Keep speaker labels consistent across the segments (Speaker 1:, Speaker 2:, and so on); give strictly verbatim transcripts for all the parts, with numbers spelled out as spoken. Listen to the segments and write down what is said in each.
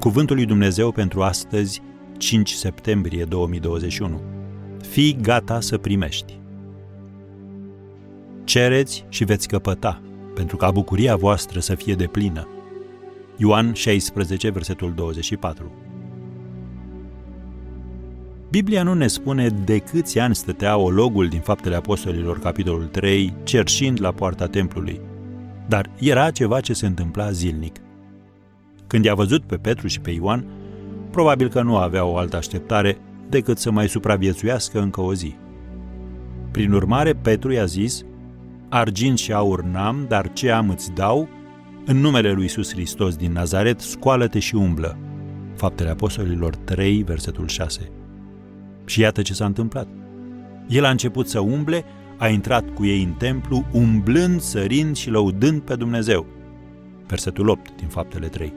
Speaker 1: Cuvântul lui Dumnezeu pentru astăzi, cinci septembrie două mii douăzeci și unu. Fii gata să primești. Cereți și veți căpăta, pentru ca bucuria voastră să fie deplină. Ioan șaisprezece, versetul douăzeci și patru. Biblia nu ne spune de câți ani stătea ologul din Faptele Apostolilor, capitolul trei, cerșind la poarta templului, dar era ceva ce se întâmpla zilnic. Când i-a văzut pe Petru și pe Ioan, probabil că nu avea o altă așteptare decât să mai supraviețuiască încă o zi. Prin urmare, Petru i-a zis: argint și aur n-am, dar ce am îți dau, în numele lui Iisus Hristos din Nazaret, scoală-te și umblă. Faptele Apostolilor trei, versetul șase. Și iată ce s-a întâmplat. El a început să umble, a intrat cu ei în templu, umblând, sărind și lăudând pe Dumnezeu. Versetul opt din Faptele trei.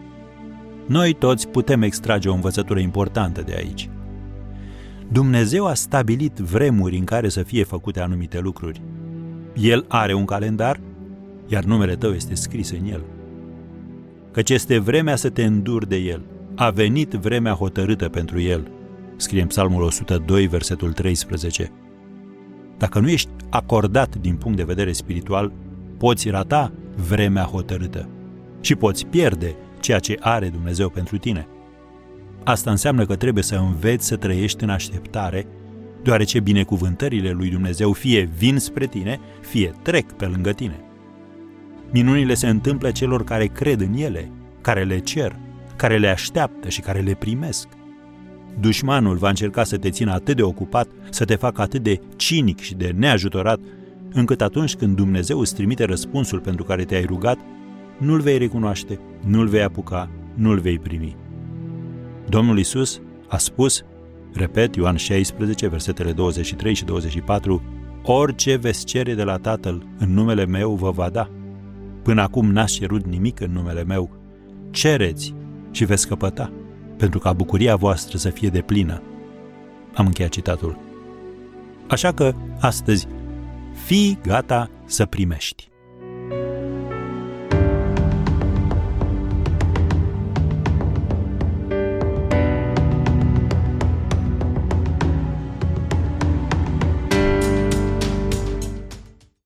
Speaker 1: Noi toți putem extrage o învățătură importantă de aici. Dumnezeu a stabilit vremuri în care să fie făcute anumite lucruri. El are un calendar, iar numele tău este scris în el. Căci este vremea să te înduri de el. A venit vremea hotărâtă pentru el. Scrie în Psalmul o sută doi, versetul treisprezece. Dacă nu ești acordat din punct de vedere spiritual, poți rata vremea hotărâtă și poți pierde ceea ce are Dumnezeu pentru tine. Asta înseamnă că trebuie să înveți să trăiești în așteptare, deoarece binecuvântările lui Dumnezeu fie vin spre tine, fie trec pe lângă tine. Minunile se întâmplă celor care cred în ele, care le cer, care le așteaptă și care le primesc. Dușmanul va încerca să te țină atât de ocupat, să te facă atât de cinic și de neajutorat, încât atunci când Dumnezeu îți trimite răspunsul pentru care te-ai rugat, nu-l vei recunoaște, nu-l vei apuca, nu-l vei primi. Domnul Iisus a spus, repet, Ioan șaisprezece, versetele douăzeci și trei și douăzeci și patru, orice veți cere de la Tatăl în numele meu vă va da. Până acum n-ați cerut nimic în numele meu. Cereți și veți căpăta, pentru ca bucuria voastră să fie deplină. Am încheiat citatul. Așa că, astăzi, fii gata să primești.